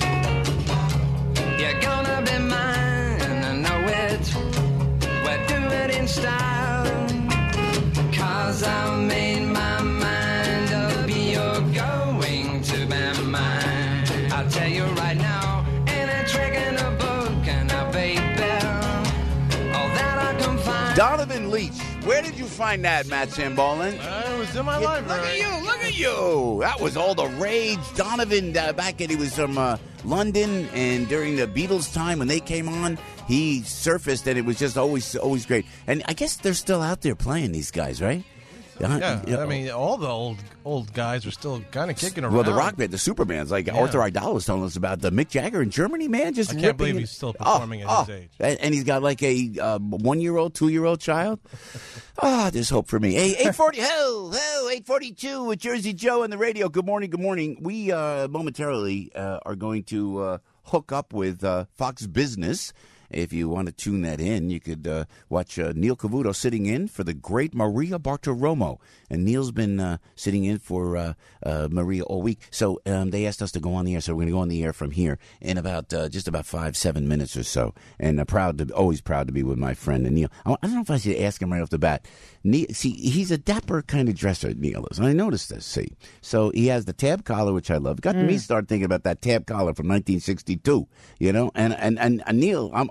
you're gonna be mine, I know it. We'll do it in style, 'cause I made my mind up, you're going to be mine. I'll tell you right now, ain't a trick in a book, and a baby, all that I can find. Donovan Leach. Where did you find that, Matt Sambolin? It was in my library. Look at you. That was all the rage. Donovan, back when he was from London, and during the Beatles time when they came on, he surfaced, and it was just always great. And I guess they're still out there playing, these guys, right? Yeah, I mean, all the old guys are still kind of kicking around. Well, the rock band, the super bands, like Arthur Idal was telling us about the Mick Jagger in Germany, man. Just I can't believe he's still performing at his age. And he's got like a 1-year-old, 2-year-old child. There's hope for me. Hey, 840, 842 with Jersey Joe on the radio. Good morning. We momentarily are going to hook up with Fox Business. If you want to tune that in, you could watch Neil Cavuto sitting in for the great Maria Bartiromo. And Neil's been sitting in for Maria all week. So they asked us to go on the air, so we're going to go on the air from here in about just about 5-7 minutes or so. And always proud to be with my friend Neil. I don't know if I should ask him right off the bat. Neil, see, he's a dapper kind of dresser, Neil is. And I noticed this, see. So he has the tab collar, which I love. Got me start thinking about that tab collar from 1962, And Neil, I'm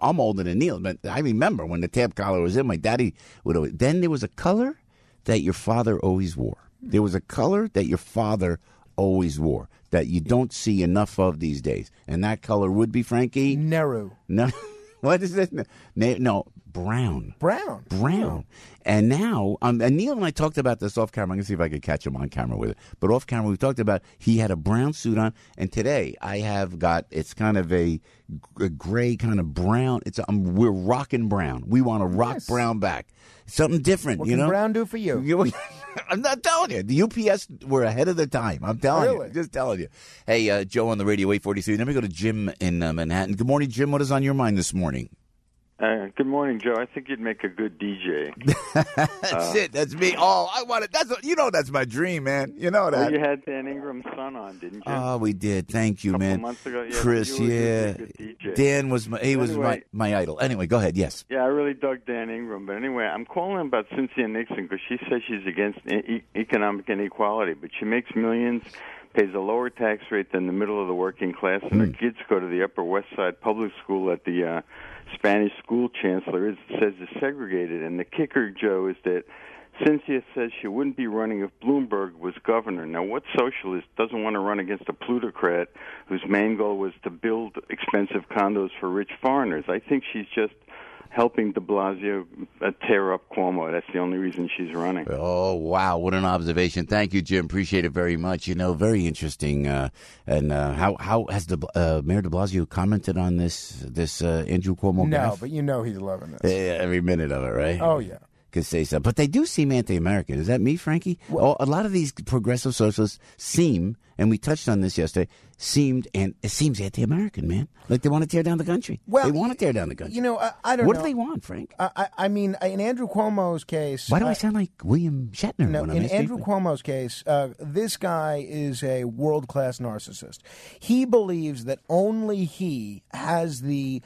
I'm older than Neil, but I remember when the tab collar was in. My daddy would always. Then there was a color that your father always wore. There was a color that your father always wore that you don't see enough of these days, and that color would be, Frankie? Nehru. No, what is it? No, brown. Brown. And now, and Neil and I talked about this off camera. I'm going to see if I can catch him on camera with it. But off camera, we talked about he had a brown suit on, and today I have got, it's kind of a gray kind of brown. We're rocking brown. We want to rock brown back. Something different, What you can know? brown do for you? I'm not telling you. The UPS were ahead of the time. I'm telling you. Just telling you. Hey, Joe on the radio, 843. Let me go to Jim in Manhattan. Good morning, Jim. What is on your mind this morning? Good morning, Joe. I think you'd make a good DJ. That's it. That's me. Oh, I want it. That's my dream, man. You know that. Well, you had Dan Ingram's son on, didn't you? Oh, we did. Thank you, man. A couple months ago. Yeah, Chris, yeah. Dan was my idol. Anyway, go ahead. Yes. Yeah, I really dug Dan Ingram. But anyway, I'm calling about Cynthia Nixon because she says she's against economic inequality, but she makes millions, pays a lower tax rate than the middle of the working class, and her kids go to the Upper West Side public school at the Spanish school chancellor says is segregated. And the kicker, Joe, is that Cynthia says she wouldn't be running if Bloomberg was governor. Now, what socialist doesn't want to run against a plutocrat whose main goal was to build expensive condos for rich foreigners? I think she's just helping de Blasio tear up Cuomo. That's the only reason she's running. Oh, wow. What an observation. Thank you, Jim. Appreciate it very much. Very interesting. And how has Mayor de Blasio commented on this Andrew Cuomo No, gaffe? but he's loving this. Every minute of it, right? Oh, yeah. Could say so. But they do seem anti-American. Is that me, Frankie? Well, a lot of these progressive socialists seem, and we touched on this yesterday, it seems anti-American, man. Like they want to tear down the country. Well, they want to tear down the country. I don't know. What do they want, Frank? I mean, in Andrew Cuomo's case... Why do I sound like William Shatner? No, in Andrew Cuomo's case, this guy is a world-class narcissist. He believes that only he has the...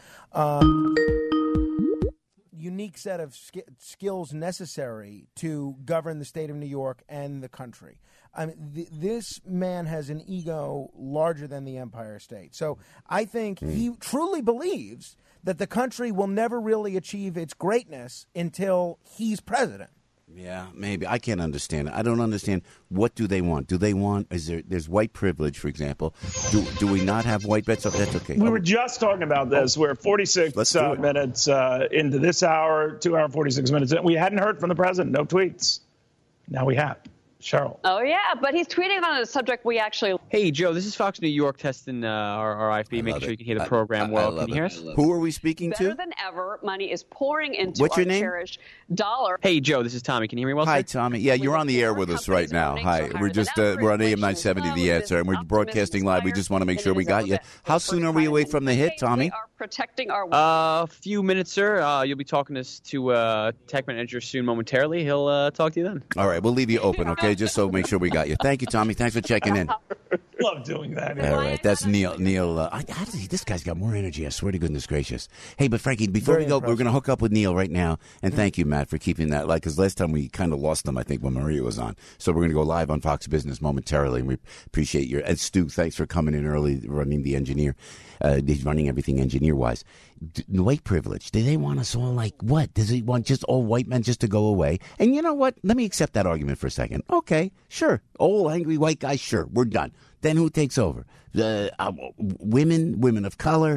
unique set of skills necessary to govern the state of New York and the country. I mean, this man has an ego larger than the Empire State. So I think he truly believes that the country will never really achieve its greatness until he's president. Yeah, maybe. I can't understand it. I don't understand. What do they want? Do they want, there's white privilege, for example. Do we not have white bets? That's okay. We were just talking about this. We're 46 minutes into this hour, 2 hour, 46 minutes. We hadn't heard from the president. No tweets. Now we have. Cheryl. Oh, yeah, but he's tweeting on a subject we actually... Hey, Joe, this is Fox New York testing our IFB, making sure you can hear the program well. Can you hear us? Who are we speaking Better to? than ever, money is pouring into What's your our name? cherished dollar. Hey, Joe, this is Tommy. Can you hear me well, Hi, sir? Tommy. Yeah, you're on the air with us right now. Hi. We're just we're on AM 970, The Answer, and we're broadcasting live. We just want to make sure we got you. How soon are we away from the hit, Tommy? Protecting our... A few minutes, sir. You'll be talking to tech manager soon momentarily. He'll talk to you then. All right, we'll leave you open, okay, just so make sure we got you. Thank you, Tommy. Thanks for checking in. Love doing that. All right, that's Neil. This guy's got more energy. I swear to goodness gracious. Hey, but Frankie, before we go, we're going to hook up with Neil right now. And thank you, Matt, for keeping that live. Because last time we kind of lost him, I think, when Maria was on. So we're going to go live on Fox Business momentarily. And we appreciate your... And Stu, thanks for coming in early, running the engineer. He's running everything engineer-wise. White privilege. Do they want us all like what? Does he want just all white men just to go away? And you know what? Let me accept that argument for a second. Okay, sure. Old angry white guy, sure. We're done. Then who takes over? Women of color,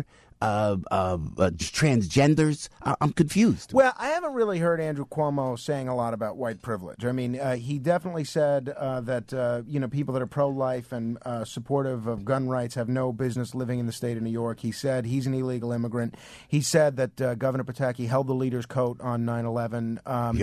transgenders. I'm confused. Well, I haven't really heard Andrew Cuomo saying a lot about white privilege. I mean, he definitely said that people that are pro-life and supportive of gun rights have no business living in the state of New York. He said he's an illegal immigrant. He said that Governor Pataki held the leader's coat on 9/11.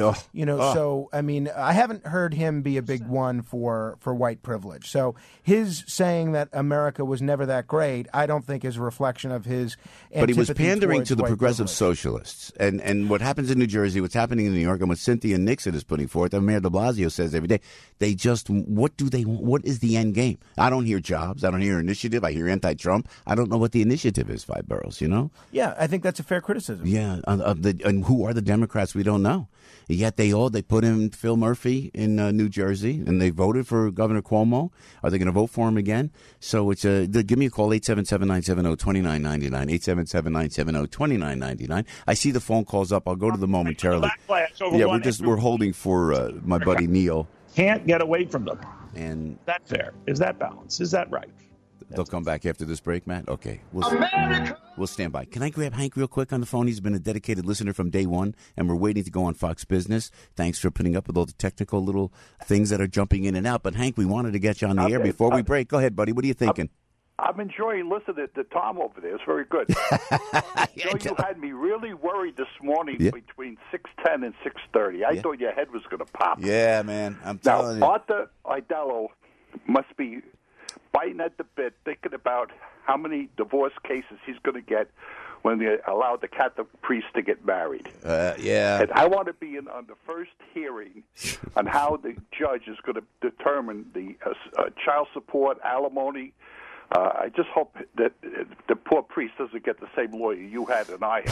So I mean, I haven't heard him be a big one for white privilege. So his saying that America was never that great, I don't think is a reflection of his. But he was pandering to the progressive socialists. And what happens in New Jersey, what's happening in New York, and what Cynthia Nixon is putting forth, and Mayor de Blasio says every day, what do they want? What is the end game? I don't hear jobs. I don't hear initiative. I hear anti-Trump. I don't know what the initiative is, Five Boroughs, Yeah, I think that's a fair criticism. Yeah, and who are the Democrats? We don't know. Yet they put in Phil Murphy in New Jersey, and they voted for Governor Cuomo. Are they going to vote for him again? So give me a call, 877-970-2999, 877-970-2999. I see the phone calls up. I'll go to them momentarily. Yeah, we're holding for my buddy Neil. Can't get away from them. And is that fair? Is that balanced? Is that right? They'll come back after this break, Matt? Okay. We'll stand by. Can I grab Hank real quick on the phone? He's been a dedicated listener from day one, and we're waiting to go on Fox Business. Thanks for putting up with all the technical little things that are jumping in and out. But, Hank, we wanted to get you on the air before we break. Go ahead, buddy. What are you thinking? I'm enjoying listening to Tom over there. It's very good. You had me really worried this morning between 6:10 and 6:30. I thought your head was going to pop. Yeah, man. I'm telling you. Arthur Idello must be biting at the bit, thinking about how many divorce cases he's going to get when they allow the Catholic priest to get married. Yeah. And I want to be on the first hearing on how the judge is going to determine the child support, alimony. I just hope that the poor priest doesn't get the same lawyer you had and I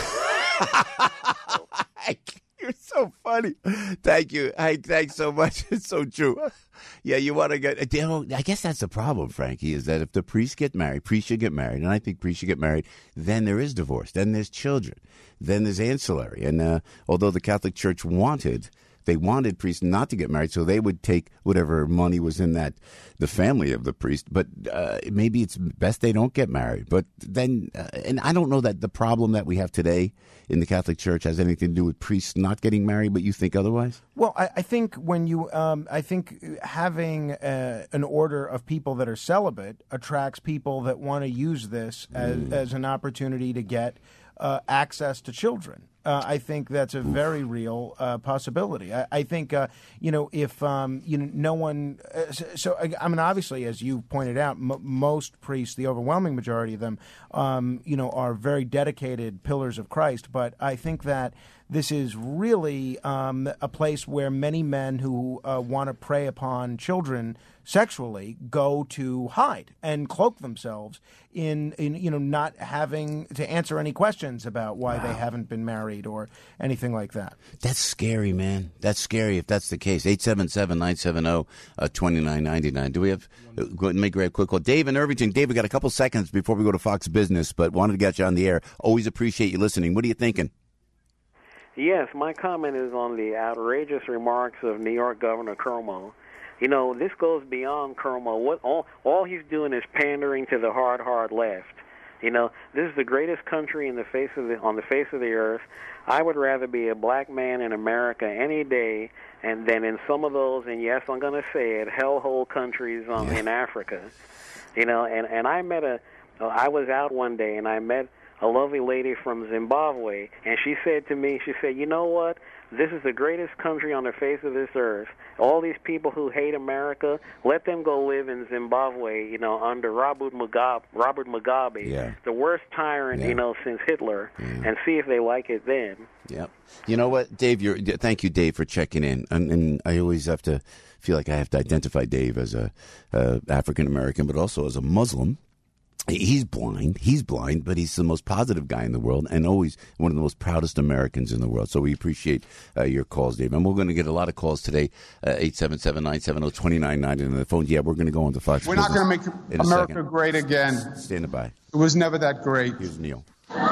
had. You're so funny. Thank you. Thanks so much. It's so true. Yeah, you want to get... I guess that's the problem, Frankie, is that if the priests should get married, and I think priests should get married, then there is divorce. Then there's children. Then there's ancillary. And although the Catholic Church wanted priests not to get married, so they would take whatever money was in the family of the priest. But maybe it's best they don't get married. But then, and I don't know that the problem that we have today in the Catholic Church has anything to do with priests not getting married, but you think otherwise? Well, I think I think having an order of people that are celibate attracts people that want to use this as an opportunity to get access to children. I think that's a very real possibility. I think, if no one. So, I mean, obviously, as you pointed out, most priests, the overwhelming majority of them, are very dedicated pillars of Christ. But I think that this is really a place where many men who want to prey upon children sexually go to hide and cloak themselves in not having to answer any questions about why they haven't been married or anything like that. That's scary, man. That's scary if that's the case. 877-970-2999. Do we have let me grab a quick call. Dave in Irvington. Dave, we got a couple seconds before we go to Fox Business, but wanted to get you on the air. Always appreciate you listening. What are you thinking? Yes, my comment is on the outrageous remarks of New York Governor Cuomo. This goes beyond Cuomo. All he's doing is pandering to the hard left. This is the greatest country on the face of the earth. I would rather be a black man in America any day than in some of those, and yes, I'm going to say it, hellhole countries in Africa. And I was out one day and I met a lovely lady from Zimbabwe, and she said to me, you know what? This is the greatest country on the face of this earth. All these people who hate America, let them go live in Zimbabwe, under Robert Mugabe, the worst tyrant, since Hitler, and see if they like it then. Yep. You know what, Dave? Thank you, Dave, for checking in. And I always have to feel like I have to identify Dave as a African American, but also as a Muslim. He's blind, but he's the most positive guy in the world and always one of the most proudest Americans in the world. So we appreciate your calls, Dave. And we're going to get a lot of calls today, 877-970-2999 on the phone. Yeah, we're going to go on to Fox We're not going to make America great again. Stand by. It was never that great. Here's Neil.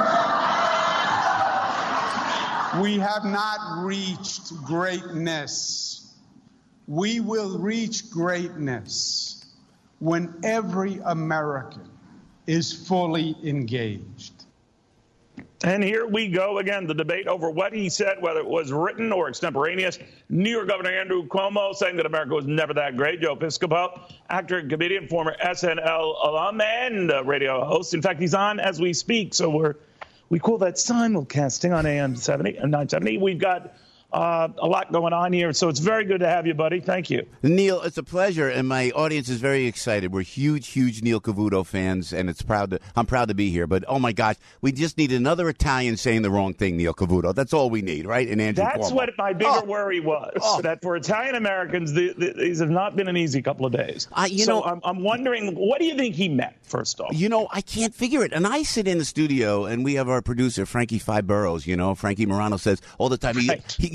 We have not reached greatness. We will reach greatness when every American is fully engaged. And here we go again, the debate over what he said, whether it was written or extemporaneous. New York Governor Andrew Cuomo saying that America was never that great. Joe Piscopo, actor and comedian, former SNL alum and radio host. In fact, he's on as we speak, so we call that simulcasting on AM 70 and 970. We've got a lot going on here, so it's very good to have you, buddy. Thank you. Neil, it's a pleasure, and my audience is very excited. We're huge Neil Cavuto fans, and I'm proud to be here. But, oh, my gosh, we just need another Italian saying the wrong thing, Neil Cavuto. That's all we need, right? And Andrew That's Cuomo. What my bigger worry was, that for Italian-Americans, these have not been an easy couple of days. I'm wondering, what do you think he meant, first off? I can't figure it. And I sit in the studio, and we have our producer, Frankie Five Boroughs, Frankie Morano says all the time,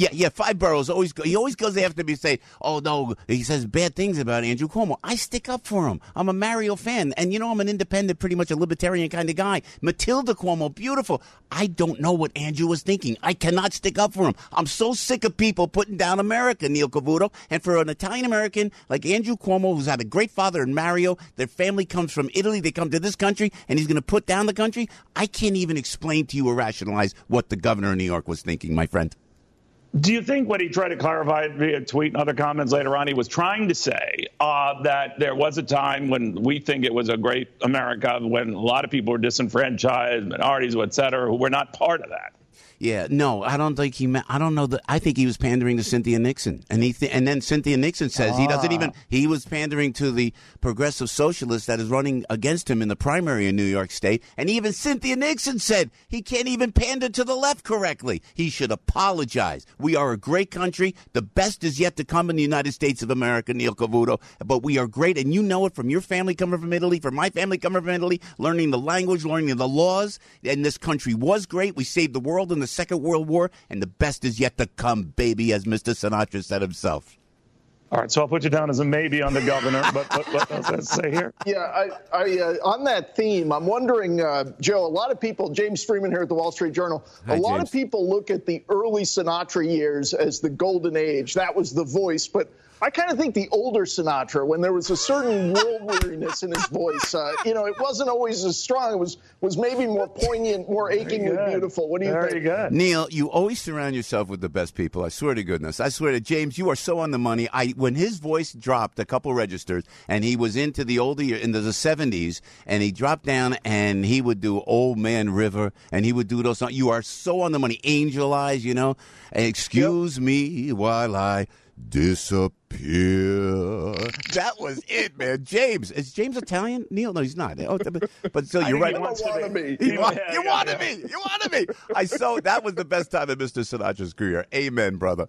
Yeah, 5 boroughs he always goes after me and say, oh, no, he says bad things about Andrew Cuomo. I stick up for him. I'm a Mario fan. And, I'm an independent, pretty much a libertarian kind of guy. Matilda Cuomo, beautiful. I don't know what Andrew was thinking. I cannot stick up for him. I'm so sick of people putting down America, Neil Cavuto. And for an Italian-American like Andrew Cuomo, who's had a great father in Mario, their family comes from Italy, they come to this country, and he's going to put down the country, I can't even explain to you or rationalize what the governor of New York was thinking, my friend. Do you think what he tried to clarify via tweet and other comments later on, he was trying to say that there was a time when we think it was a great America, when a lot of people were disenfranchised, minorities, et cetera, who were not part of that? Yeah, no, I don't think he meant. I don't know that. I think he was pandering to Cynthia Nixon, and and then Cynthia Nixon says he doesn't even. He was pandering to the progressive socialist that is running against him in the primary in New York State, and even Cynthia Nixon said he can't even pander to the left correctly. He should apologize. We are a great country. The best is yet to come in the United States of America, Neil Cavuto. But we are great, and you know it from your family coming from Italy, from my family coming from Italy, learning the language, learning the laws. And this country was great. We saved the world in the Second World War, and the best is yet to come, baby, as Mr. Sinatra said himself. All right, so I'll put you down as a maybe on the governor, but what else does it say here? Yeah, I on that theme, I'm wondering, Joe, a lot of people, James Freeman here at the Wall Street Journal, a lot of people look at the early Sinatra years as the golden age. That was the voice, but I kind of think the older Sinatra, when there was a certain world weariness in his voice, it wasn't always as strong. It was maybe more poignant, more achingly beautiful. What do you think? Very good. Neil, you always surround yourself with the best people. I swear to goodness. I swear to James, you are so on the money. When his voice dropped a couple registers, and he was into the older year, into the 70s, and he dropped down, and he would do Old Man River, and he would do those songs. You are so on the money. Angel Eyes, Excuse me while I disappear. That was it, man. James. Is James Italian? Neil? No, he's not. But still, you're right. You wanted me. You wanted me. You wanted me. That was the best time in Mr. Sinatra's career. Amen, brother.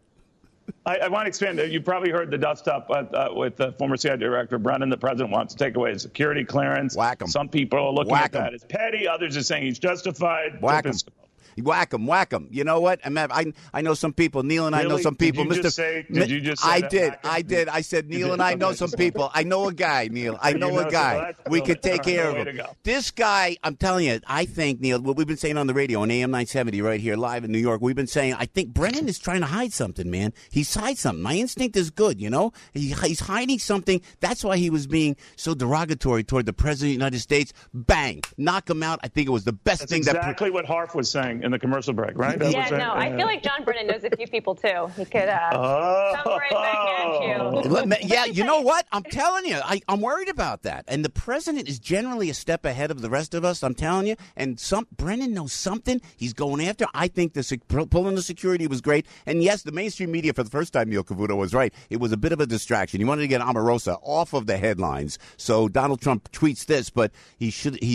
I want to expand. You probably heard the dust up with the former CIA director Brennan. The president wants to take away his security clearance. Whack him. Some people are looking at that as petty. Others are saying he's justified. Whack him. Whack him. You know what? I know some people. Neil and I know some people. Did you just say I did. I said Neil and I know some people. I know a guy, Neil. I know a guy. We could take care of him. This guy, I'm telling you, I think, Neil, what we've been saying on the radio on AM 970 right here live in New York, we've been saying, I think Brennan is trying to hide something, man. He's hiding something. My instinct is good, He's hiding something. That's why he was being so derogatory toward the president of the United States. Bang. Knock him out. I think it was the best thing. That's exactly what Harf was saying in the commercial break, right? I feel like John Brennan knows a few people, too. He could come right back at you. Yeah, you know what? I'm telling you, I'm worried about that. And the president is generally a step ahead of the rest of us, I'm telling you. And Brennan knows something he's going after. I think pulling the security was great. And yes, the mainstream media for the first time, Neil Cavuto was right. It was a bit of a distraction. He wanted to get Omarosa off of the headlines. So Donald Trump tweets this, but he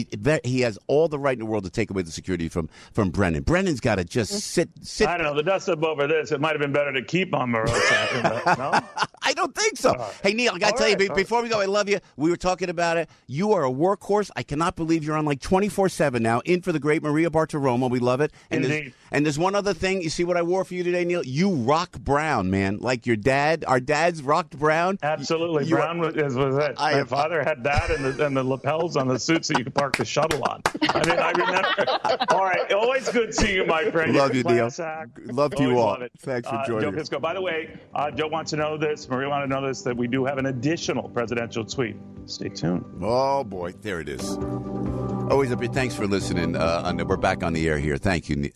has all the right in the world to take away the security from Brennan. Brennan's got to just sit. I don't know. The dust up over this. It might have been better to keep Omarosa. No? I don't think so. Hey, Neil, I got to tell you, before we go, I love you. We were talking about it. You are a workhorse. I cannot believe you're on like 24/7 now, in for the great Maria Bartiromo. We love it. And there's one other thing. You see what I wore for you today, Neil? You rock brown, man. Like your dad. Our dads rocked brown. Absolutely. Brown was it. My father had that and the lapels on the suit so you could park the shuttle on. I remember. All right. Always good seeing you, my friend. Love you, Neil. Love to you all. Thanks for joining us. Joe Piscopo. By the way, Joe wants to know this. Maria wants to know this, that we do have an additional presidential tweet. Stay tuned. Oh, boy. There it is. Always a big thanks for listening. We're back on the air here. Thank you.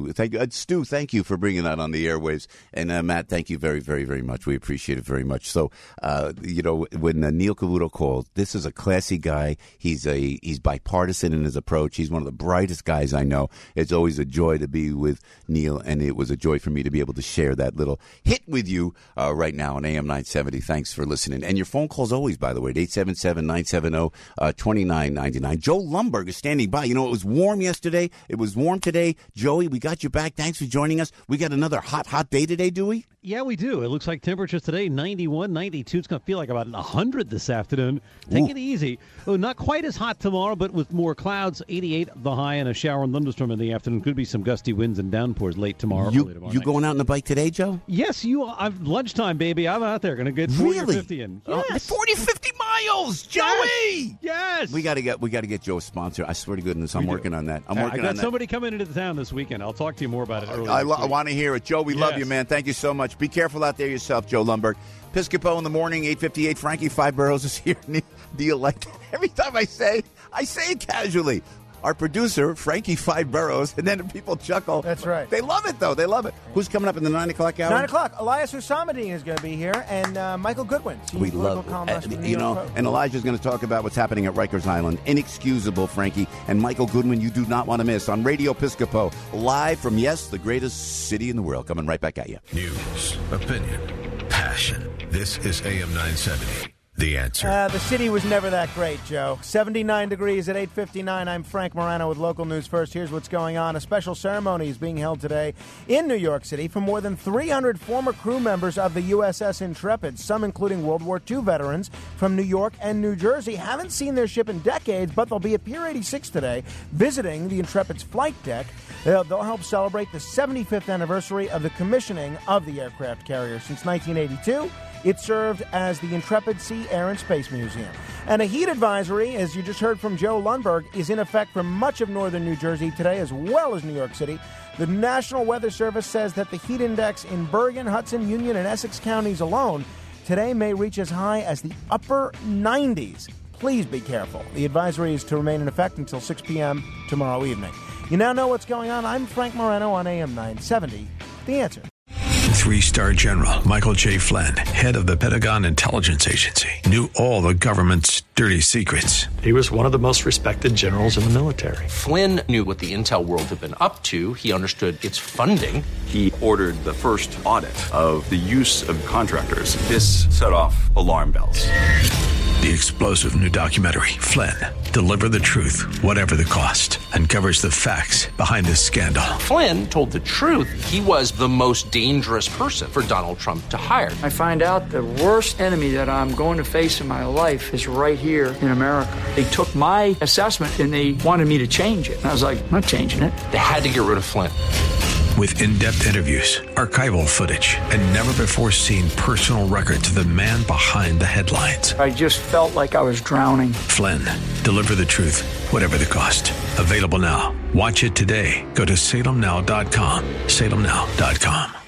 Stu, thank you for bringing that on the airwaves. And Matt, thank you very, very, very much. We appreciate it very much. So, when Neil Cavuto called, this is a classy guy. He's bipartisan in his approach. He's one of the brightest guys I know. It's always a joy to be with Neil, and it was a joy for me to be able to share that little hit with you right now on AM 970. Thanks for listening. And your phone calls always, by the way, 877-970-2999. Joe Lumberg is standing by. It was warm yesterday. It was warm today. Joey, we got you back. Thanks for joining us. We got another hot day today, do we? Yeah, we do. It looks like temperatures today, 91, 92. It's going to feel like about 100 this afternoon. Take it easy. Oh, not quite as hot tomorrow, but with more clouds, 88 the high, and a shower and thunderstorm in the afternoon. Could be some gusty winds and downpours late tomorrow. You night. going out on the bike today, Joe? Yes, I'm lunchtime, baby. I'm out there. Going to get 40 or 50 in. Yes. 40, 50 miles, Joey! Yes! We got to get Joe a sponsor. I swear to goodness, I'm working on that. I got somebody coming into the town this weekend. I'll talk to you more about it earlier. I want to hear it. Joe, we love you, man. Thank you so much. Be careful out there yourself, Joe Lundberg. Piscopo in the morning, 8:58. Frankie Five Boroughs is here. Do you like that? Every time I say it casually. Our producer, Frankie Five Boroughs, and then people chuckle. That's right. They love it, though. They love it. Who's coming up in the 9 o'clock hour? 9 o'clock. Elias Husamadin is going to be here, and Michael Goodwin. We love it. And Elijah's going to talk about what's happening at Rikers Island. Inexcusable, Frankie. And Michael Goodwin, you do not want to miss on Radio Piscopo, live from, yes, the greatest city in the world. Coming right back at you. News, opinion, passion. This is AM 970. The Answer. The city was never that great, Joe. 79 degrees at 8:59. I'm Frank Morano with local news first. Here's what's going on. A special ceremony is being held today in New York City for more than 300 former crew members of the USS Intrepid, some including World War II veterans from New York and New Jersey. Haven't seen their ship in decades, but they'll be at Pier 86 today visiting the Intrepid's flight deck. They'll help celebrate the 75th anniversary of the commissioning of the aircraft carrier. Since 1982, it served as the Intrepid Sea, Air, and Space Museum. And a heat advisory, as you just heard from Joe Lundberg, is in effect for much of northern New Jersey today, as well as New York City. The National Weather Service says that the heat index in Bergen, Hudson, Union, and Essex counties alone today may reach as high as the upper 90s. Please be careful. The advisory is to remain in effect until 6 p.m. tomorrow evening. You now know what's going on. I'm Frank Morano on AM 970. The Answer. 3-star General Michael J. Flynn, head of the Pentagon Intelligence Agency, knew all the government's dirty secrets. He was one of the most respected generals in the military. Flynn knew what the intel world had been up to. He understood its funding. He ordered the first audit of the use of contractors. This set off alarm bells. The explosive new documentary, Flynn, Deliver the Truth, Whatever the Cost, uncovers the facts behind this scandal. Flynn told the truth. He was the most dangerous person for Donald Trump to hire. I find out the worst enemy that I'm going to face in my life is right here in America. They took my assessment and they wanted me to change it. And I was like, I'm not changing it. They had to get rid of Flynn. With in-depth interviews, archival footage, and never-before-seen personal records of the man behind the headlines. I just felt like I was drowning. Flynn, Deliver the Truth, Whatever the Cost. Available now. Watch it today. Go to salemnow.com. salemnow.com.